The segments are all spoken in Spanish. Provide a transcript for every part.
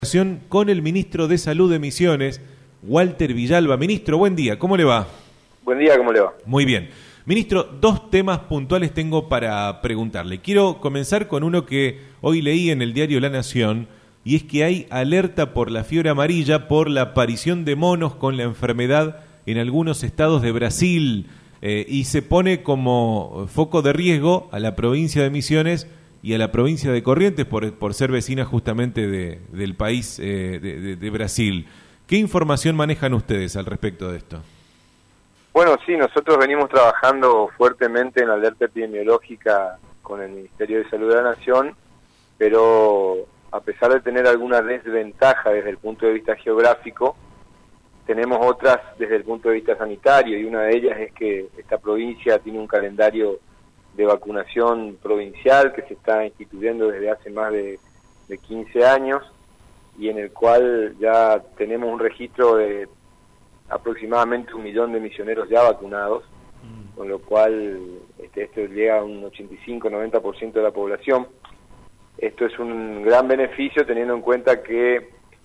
Con el ministro de Salud de Misiones, Walter Villalba. Ministro, buen día, ¿cómo le va? Buen día, ¿cómo le va? Muy bien. Ministro, dos temas puntuales tengo para preguntarle. Quiero comenzar con uno que hoy leí en el diario La Nación, y es que hay alerta por la fiebre amarilla por la aparición de monos con la enfermedad en algunos estados de Brasil, y se pone como foco de riesgo a la provincia de Misiones y a la provincia de Corrientes por ser vecina justamente del país de Brasil. ¿Qué información manejan ustedes al respecto de esto? Bueno, sí, nosotros venimos trabajando fuertemente en la alerta epidemiológica con el Ministerio de Salud de la Nación, pero a pesar de tener alguna desventaja desde el punto de vista geográfico, tenemos otras desde el punto de vista sanitario, y una de ellas es que esta provincia tiene un calendario de vacunación provincial que se está instituyendo desde hace más de 15 años y en el cual ya tenemos un registro de aproximadamente 1 millón de misioneros ya vacunados, con lo cual esto llega a un 85-90% de la población. Esto es un gran beneficio teniendo en cuenta que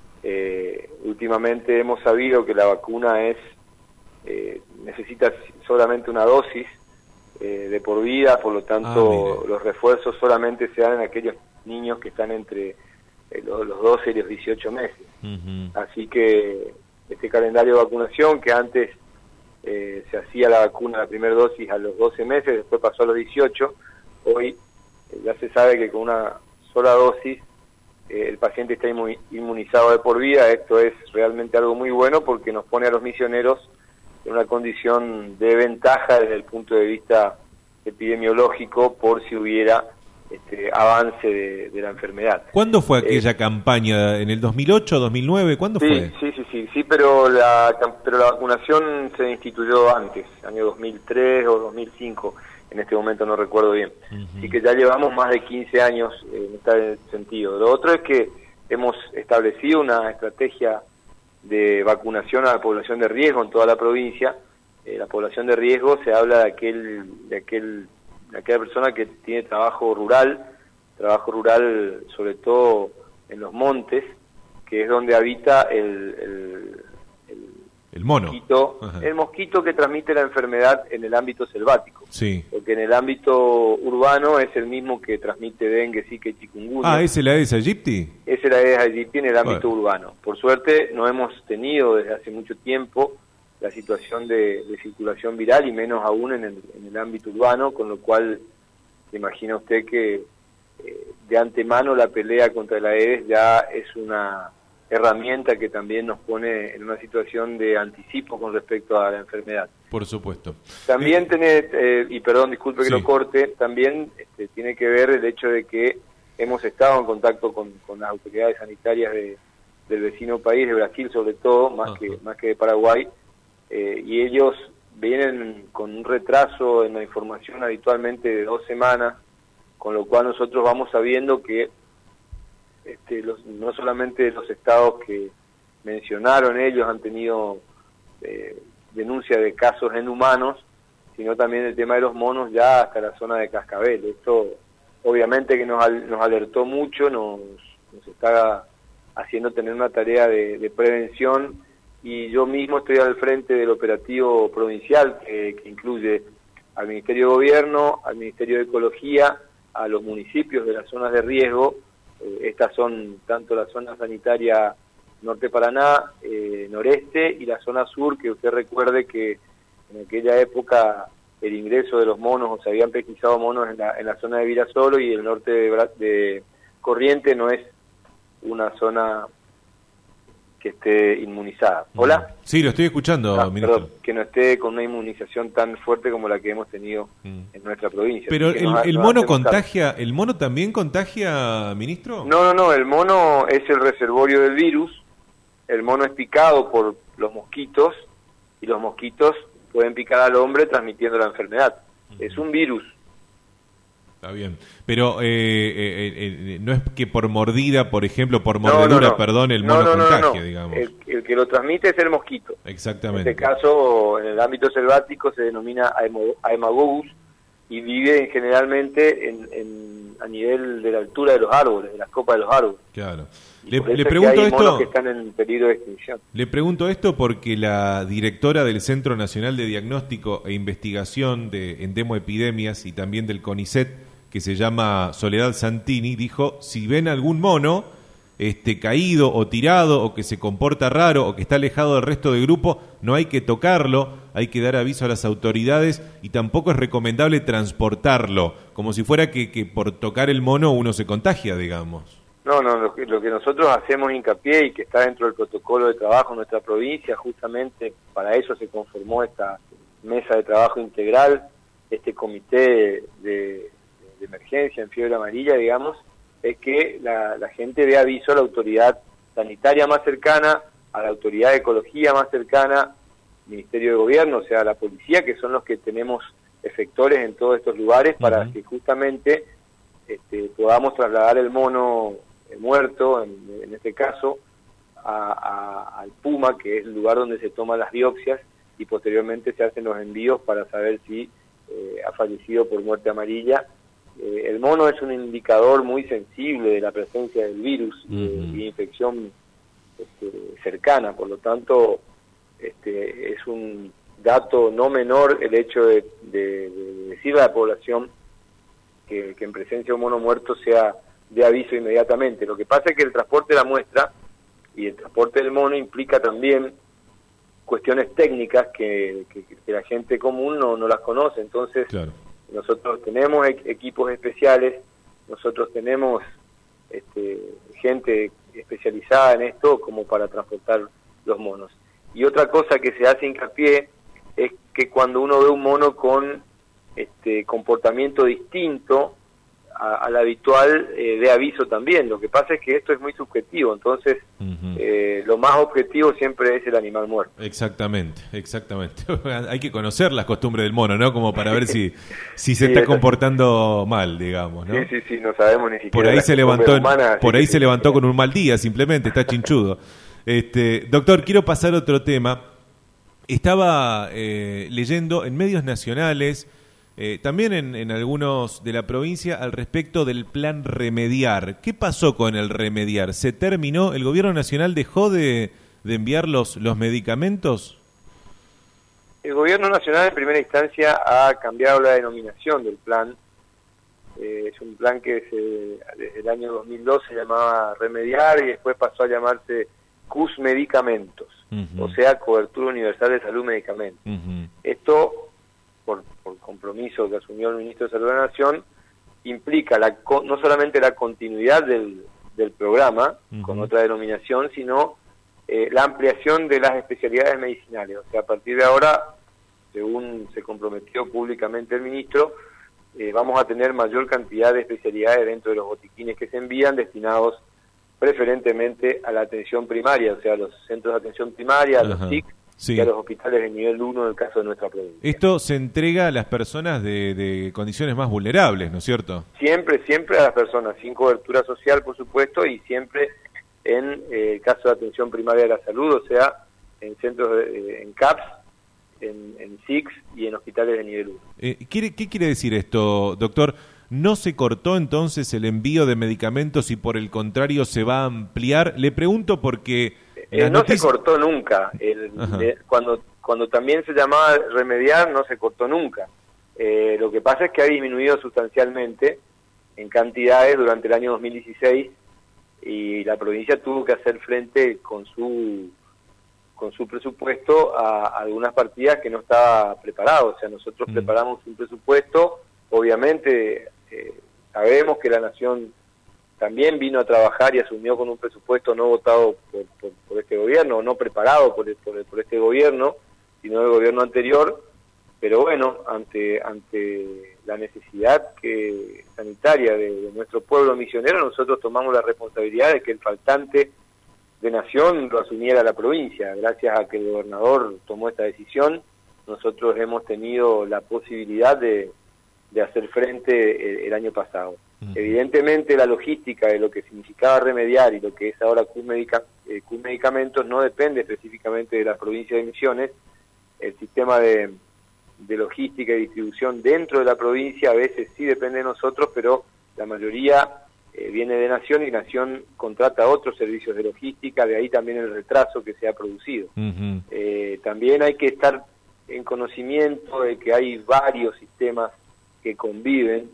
últimamente hemos sabido que la vacuna necesita solamente una dosis de por vida, por lo tanto los refuerzos solamente se dan en aquellos niños que están entre los 12 y los 18 meses. Así que este calendario de vacunación, que antes se hacía la vacuna, la primera dosis a los 12 meses, después pasó a los 18, hoy ya se sabe que con una sola dosis el paciente está inmunizado de por vida. Esto es realmente algo muy bueno porque nos pone a los misioneros en una condición de ventaja desde el punto de vista epidemiológico por si hubiera avance de la enfermedad. ¿Cuándo fue aquella campaña? ¿En el 2008, 2009? ¿Cuándo fue? Sí, pero la vacunación se instituyó antes, año 2003 o 2005, en este momento no recuerdo bien. Así que ya llevamos más de 15 años en este sentido. Lo otro es que hemos establecido una estrategia de vacunación a la población de riesgo en toda la provincia. La población de riesgo se habla de aquella persona que tiene trabajo rural sobre todo en los montes, que es donde habita el mono. El mosquito que transmite la enfermedad en el ámbito selvático. Sí. Porque en el ámbito urbano es el mismo que transmite dengue, zika y chikungunya. ¿Es el Aedes aegypti? Es el Aedes aegypti en el ámbito urbano. Por suerte no hemos tenido desde hace mucho tiempo la situación de circulación viral, y menos aún en el ámbito urbano, con lo cual se imagina usted que de antemano la pelea contra el Aedes ya es una herramienta que también nos pone en una situación de anticipo con respecto a la enfermedad. Por supuesto. También y perdón, disculpe que lo corte, también tiene que ver el hecho de que hemos estado en contacto con las autoridades sanitarias del vecino país, de Brasil sobre todo, más que de Paraguay, y ellos vienen con un retraso en la información habitualmente de 2 semanas, con lo cual nosotros vamos sabiendo que no solamente los estados que mencionaron ellos han tenido denuncia de casos en humanos, sino también el tema de los monos ya hasta la zona de Cascabel. Esto obviamente que nos alertó mucho, nos está haciendo tener una tarea de prevención, y yo mismo estoy al frente del operativo provincial que incluye al Ministerio de Gobierno, al Ministerio de Ecología, a los municipios de las zonas de riesgo. Estas son tanto la zona sanitaria Norte Paraná, Noreste, y la zona sur, que usted recuerde que en aquella época el ingreso de los monos, o se habían pesquisado monos en la zona de Virasoro, y el norte de Corrientes no es una zona que esté inmunizada. ¿Hola? Sí, lo estoy escuchando, ministro. Perdón, que no esté con una inmunización tan fuerte como la que hemos tenido en nuestra provincia. Pero el mono contagia, ¿el mono también contagia, ministro? No, el mono es el reservorio del virus. El mono es picado por los mosquitos, y los mosquitos pueden picar al hombre transmitiendo la enfermedad. Es un virus. Está bien, pero no es que por mordida, por ejemplo, por mordedura, perdón, el mono contagia, digamos. El que lo transmite es el mosquito. Exactamente. En este caso, en el ámbito selvático se denomina Haemococcus y vive generalmente a nivel de la altura de los árboles, de las copas de los árboles. Claro. Le pregunto hay monos que están en peligro de extinción. Le pregunto esto porque la directora del Centro Nacional de Diagnóstico e Investigación de Endemoepidemias y también del CONICET, que se llama Soledad Santini, dijo, si ven algún mono caído o tirado o que se comporta raro o que está alejado del resto del grupo, no hay que tocarlo, hay que dar aviso a las autoridades y tampoco es recomendable transportarlo, como si fuera que por tocar el mono uno se contagia, digamos. No, lo que nosotros hacemos hincapié y que está dentro del protocolo de trabajo en nuestra provincia, justamente para eso se conformó esta mesa de trabajo integral, este comité de emergencia en fiebre amarilla, digamos, es que la gente dé aviso a la autoridad sanitaria más cercana, a la autoridad de ecología más cercana, Ministerio de Gobierno, o sea, a la policía, que son los que tenemos efectores en todos estos lugares, para que justamente podamos trasladar el mono muerto, en este caso, al Puma, que es el lugar donde se toman las biopsias, y posteriormente se hacen los envíos para saber si ha fallecido por muerte amarilla. El mono es un indicador muy sensible de la presencia del virus y infección cercana, por lo tanto es un dato no menor el hecho de decirle a la población que en presencia de un mono muerto sea de aviso inmediatamente. Lo que pasa es que el transporte de la muestra y el transporte del mono implica también cuestiones técnicas que la gente común no las conoce, entonces claro. Nosotros tenemos equipos especiales, nosotros tenemos gente especializada en esto como para transportar los monos. Y otra cosa que se hace hincapié es que cuando uno ve un mono con comportamiento distinto al habitual, de aviso también. Lo que pasa es que esto es muy subjetivo, entonces lo más objetivo siempre es el animal muerto. Exactamente. Hay que conocer las costumbres del mono, ¿no? Como para ver si se está comportando mal, digamos, ¿no? Sí, no sabemos ni siquiera. Por ahí se levantó con un mal día, simplemente, está chinchudo. Doctor, quiero pasar a otro tema. Estaba leyendo en medios nacionales, también en algunos de la provincia, al respecto del plan Remediar. ¿Qué pasó con el Remediar? ¿Se terminó? ¿El gobierno nacional dejó de enviar los medicamentos? El gobierno nacional en primera instancia ha cambiado la denominación del plan. Es un plan que desde el año 2002 se llamaba Remediar y después pasó a llamarse CUS Medicamentos, o sea, Cobertura Universal de Salud Medicamentos. Esto, por compromiso que asumió el ministro de Salud de la Nación, implica no solamente la continuidad del programa con otra denominación, sino la ampliación de las especialidades medicinales. O sea, a partir de ahora, según se comprometió públicamente el ministro, vamos a tener mayor cantidad de especialidades dentro de los botiquines que se envían, destinados preferentemente a la atención primaria, o sea, a los centros de atención primaria, a los SIC, y a los hospitales de nivel 1 en el caso de nuestra provincia. Esto se entrega a las personas de condiciones más vulnerables, ¿no es cierto? Siempre a las personas sin cobertura social, por supuesto, y siempre en el caso de atención primaria de la salud, o sea, en centros, en CAPS, en SICS y en hospitales de nivel 1. ¿Qué quiere decir esto, doctor? ¿No se cortó entonces el envío de medicamentos y por el contrario se va a ampliar? Le pregunto porque... se cortó nunca. Cuando también se llamaba Remediar, no se cortó nunca. Lo que pasa es que ha disminuido sustancialmente en cantidades durante el año 2016 y la provincia tuvo que hacer frente con su presupuesto a algunas partidas que no estaba preparado. O sea, nosotros preparamos un presupuesto, obviamente sabemos que la Nación también vino a trabajar y asumió con un presupuesto no votado por este gobierno, no preparado por este gobierno, sino del gobierno anterior, pero bueno, ante la necesidad sanitaria de nuestro pueblo misionero, nosotros tomamos la responsabilidad de que el faltante de Nación lo asumiera la provincia. Gracias a que el gobernador tomó esta decisión, nosotros hemos tenido la posibilidad de hacer frente el año pasado. Evidentemente la logística de lo que significaba Remediar y lo que es ahora CUS Medicamentos no depende específicamente de la provincia de Misiones. El sistema de de logística y distribución dentro de la provincia, a veces sí depende de nosotros, pero la mayoría viene de Nación, y Nación contrata otros servicios de logística, de ahí también el retraso que se ha producido. También hay que estar en conocimiento de que hay varios sistemas que conviven,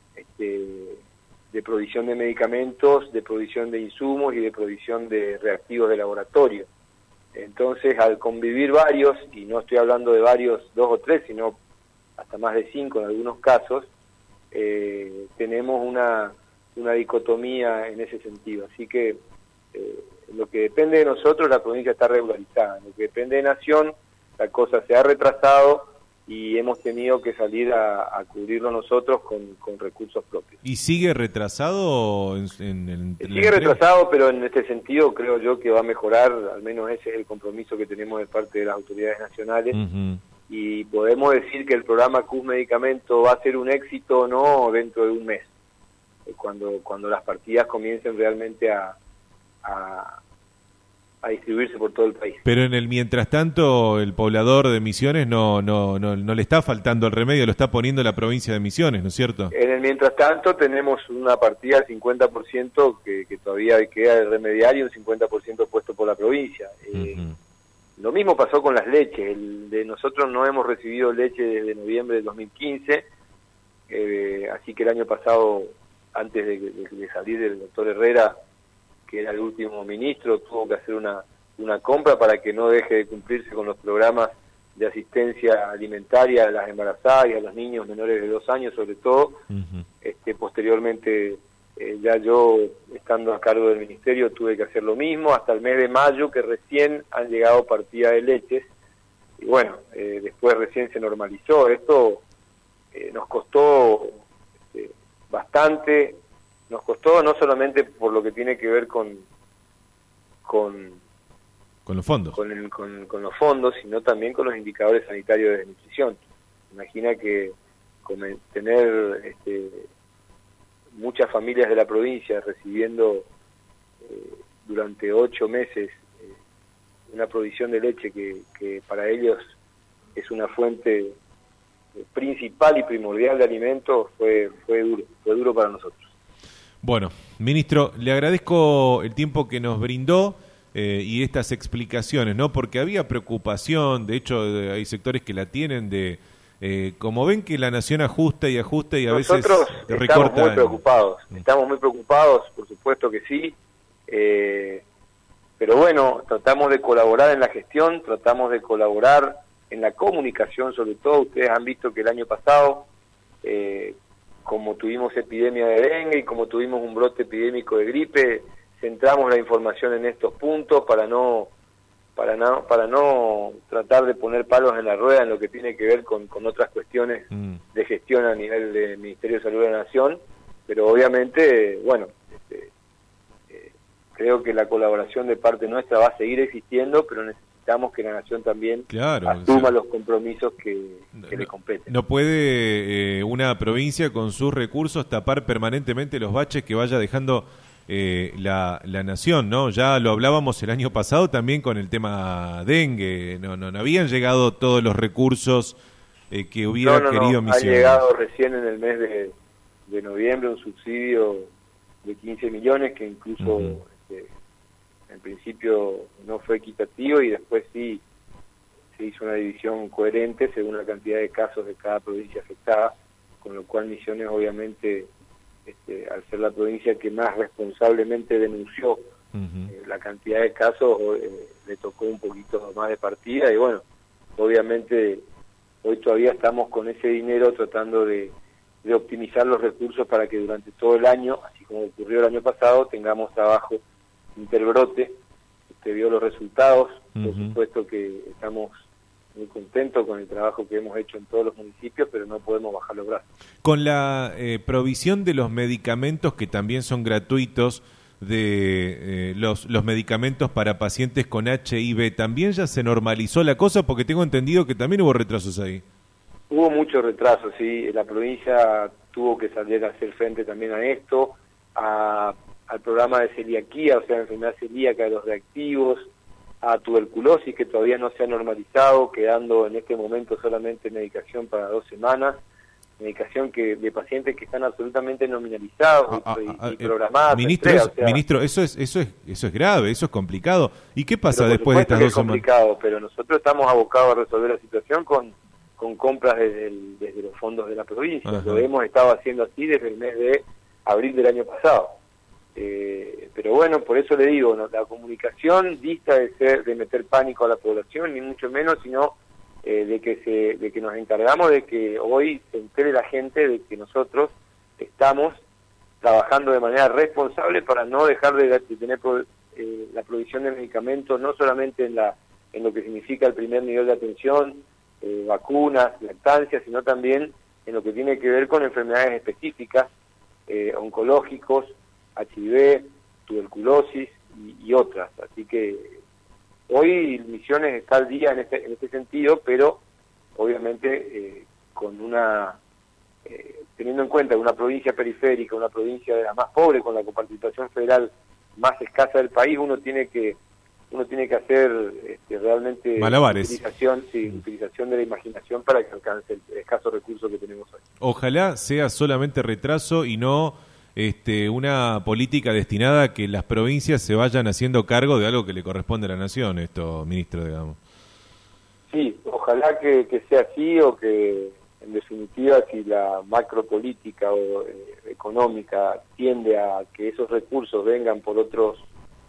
de provisión de medicamentos, de provisión de insumos y de provisión de reactivos de laboratorio. Entonces, al convivir varios, y no estoy hablando de varios, 2 o 3, sino hasta más de 5 en algunos casos, tenemos una dicotomía en ese sentido. Así que lo que depende de nosotros, la provincia está regularizada. Lo que depende de Nación, la cosa se ha retrasado y hemos tenido que salir a cubrirlo nosotros con recursos propios. ¿Y sigue retrasado? Sigue retrasado, pero en este sentido creo yo que va a mejorar, al menos ese es el compromiso que tenemos de parte de las autoridades nacionales, y podemos decir que el programa CUS Medicamento va a ser un éxito o no dentro de un mes, cuando las partidas comiencen realmente a distribuirse por todo el país. Pero en el mientras tanto, el poblador de Misiones no le está faltando el remedio, lo está poniendo la provincia de Misiones, ¿no es cierto? En el mientras tanto tenemos una partida del 50% que todavía queda de remediar, y un 50% puesto por la provincia. Lo mismo pasó con las leches. De nosotros no hemos recibido leche desde noviembre del 2015, así que el año pasado, antes de salir el doctor Herrera, que era el último ministro, tuvo que hacer una compra para que no deje de cumplirse con los programas de asistencia alimentaria a las embarazadas y a los niños menores de 2 años, sobre todo. Posteriormente, ya yo, estando a cargo del ministerio, tuve que hacer lo mismo, hasta el mes de mayo, que recién han llegado partidas de leches, y bueno, después recién se normalizó. Esto nos costó bastante. Nos costó no solamente por lo que tiene que ver con los fondos, con los fondos, sino también con los indicadores sanitarios de nutrición. Imagina que tener muchas familias de la provincia recibiendo durante 8 meses una provisión de leche que para ellos es una fuente principal y primordial de alimentos, fue duro para nosotros. Bueno, ministro, le agradezco el tiempo que nos brindó y estas explicaciones, ¿no? Porque había preocupación, de hecho hay sectores que la tienen, de como ven que la Nación ajusta y a veces recorta. Estamos muy preocupados, por supuesto que sí, pero bueno, tratamos de colaborar en la gestión, tratamos de colaborar en la comunicación, sobre todo. Ustedes han visto que el año pasado, como tuvimos epidemia de dengue y como tuvimos un brote epidémico de gripe, centramos la información en estos puntos para no tratar de poner palos en la rueda en lo que tiene que ver con otras cuestiones de gestión a nivel del Ministerio de Salud de la Nación. Pero obviamente, bueno, creo que la colaboración de parte nuestra va a seguir existiendo, pero necesitamos que la Nación también asuma los compromisos que le competen. No puede una provincia con sus recursos tapar permanentemente los baches que vaya dejando la Nación, ¿no? Ya lo hablábamos el año pasado también con el tema dengue, no habían llegado todos los recursos que hubiera querido Misiones. Ha llegado recién en el mes de noviembre un subsidio de 15 millones que incluso en principio no fue equitativo, y después sí se hizo una división coherente según la cantidad de casos de cada provincia afectada, con lo cual Misiones, obviamente, al ser la provincia que más responsablemente denunció la cantidad de casos, le tocó un poquito más de partida, y bueno, obviamente hoy todavía estamos con ese dinero tratando de optimizar los recursos para que durante todo el año, así como ocurrió el año pasado, tengamos trabajo interbrote. Usted vio los resultados, por supuesto que estamos muy contentos con el trabajo que hemos hecho en todos los municipios, pero no podemos bajar los brazos. Con la provisión de los medicamentos, que también son gratuitos, de los medicamentos para pacientes con HIV, ¿también ya se normalizó la cosa? Porque tengo entendido que también hubo retrasos ahí. Hubo muchos retrasos, sí. La provincia tuvo que salir a hacer frente también a esto, al programa de celiaquía, o sea, la enfermedad celíaca de los reactivos, a tuberculosis, que todavía no se ha normalizado, quedando en este momento solamente medicación para 2 semanas, medicación de pacientes que están absolutamente nominalizados y programados. Ministro, eso es grave, eso es complicado. ¿Y qué pasa después de estas 2 semanas? Es complicado, pero nosotros estamos abocados a resolver la situación con compras desde los fondos de la provincia. Ajá. Lo hemos estado haciendo así desde el mes de abril del año pasado. Pero bueno, por eso le digo, la comunicación dista de meter pánico a la población, ni mucho menos, sino de que nos encargamos de que hoy se entere la gente de que nosotros estamos trabajando de manera responsable para no dejar de tener la provisión de medicamentos, no solamente en lo que significa el primer nivel de atención, vacunas, lactancia, sino también en lo que tiene que ver con enfermedades específicas, oncológicos, HIV, tuberculosis y otras. Así que hoy Misiones está al día en este sentido, pero obviamente teniendo en cuenta una provincia periférica, una provincia de las más pobres, con la coparticipación federal más escasa del país, uno tiene que hacer realmente malabares. Utilización de la imaginación para que alcance el escaso recurso que tenemos hoy. Ojalá sea solamente retraso y no una política destinada a que las provincias se vayan haciendo cargo de algo que le corresponde a la nación, ministro, digamos. Sí, ojalá que sea así, o que en definitiva, si la macropolítica o económica tiende a que esos recursos vengan por otros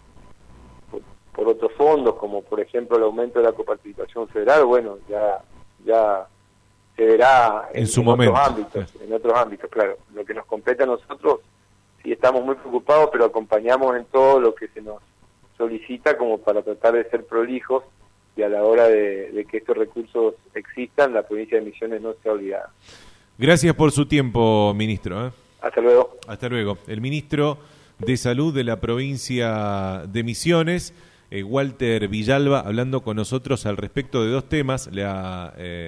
fondos, como por ejemplo el aumento de la coparticipación federal, bueno, ya se verá en otros ámbitos, claro. Lo que nos compete a nosotros, sí estamos muy preocupados, pero acompañamos en todo lo que se nos solicita, como para tratar de ser prolijos, y a la hora de que estos recursos existan, la provincia de Misiones no sea olvidada. Gracias por su tiempo, ministro. Hasta luego. Hasta luego. El ministro de Salud de la provincia de Misiones, Walter Villalba, hablando con nosotros al respecto de 2 temas.